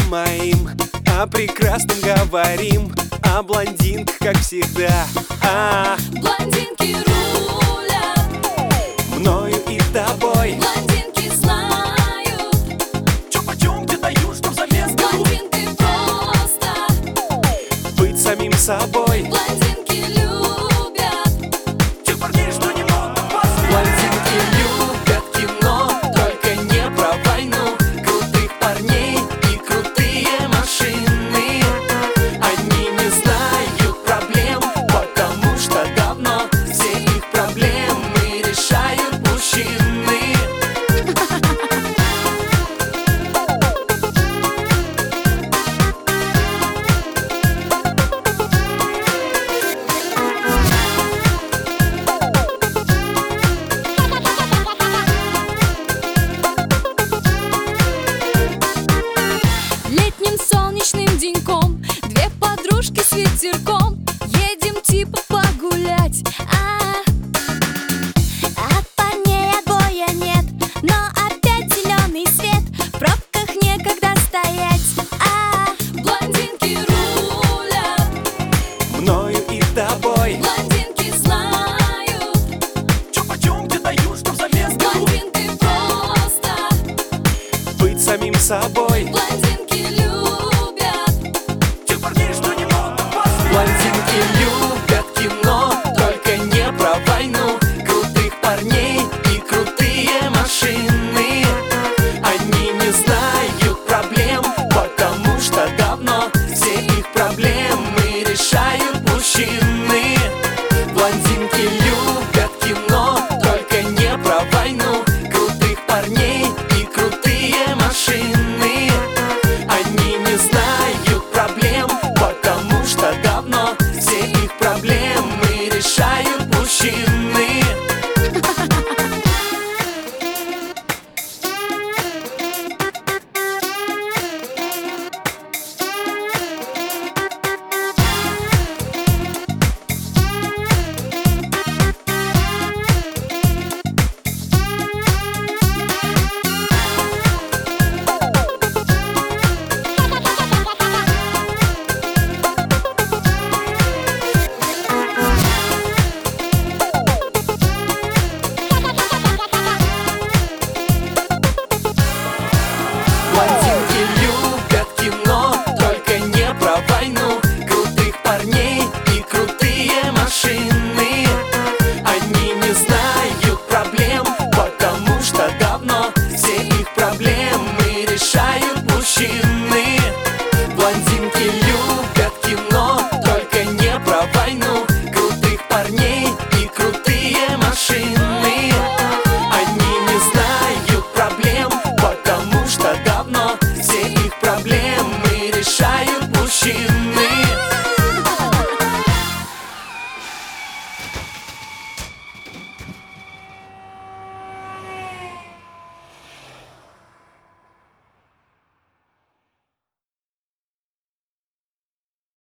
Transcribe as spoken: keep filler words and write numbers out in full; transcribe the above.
моим, о прекрасном говорим, а блондинка, как всегда. А Блондинки рулят мною и тобой. Блондинки знают, Чё почём, где дают, что взамен берут. блондинкой просто Быть самим собой. блондинки любят. Тех парней, что не модно постель. Блондинки любят кино, только не про войну. Крутых парней и крутые машины. Они не знают проблем, потому что давно все их проблемы решают мужчины. Летним солнечным деньком две подружки с ветерком едем типа погулять. А, От парней отбоя нет, но опять зеленый свет. В пробках некогда стоять. А, блондинки рулят, Мною и тобой. блондинки знают, Чё почём, где дают, что взамен берут. блондинкой просто Быть самим собой. блондинки любят. Тех парней, что не модно постель. Блондинки любят кино, только не про войну. Крутых парней и крутые машины. Они не знают проблем, потому что давно все их проблемы решают мужчины. Блондинки любят кино, только не про войну. Крутых парней и крутые машины. Они не знают проблем, потому что давно все их проблемы решают мужчины. Блондинки любят кино, только не про войну. Крутых парней и крутые машины. Они не знают проблем, потому что давно все их проблемы решают мужчины. Блондинки любят кино, только не про войну. Крутых парней и крутые машины. Они не знают проблем, потому что давно все их проблемы решают мужчины.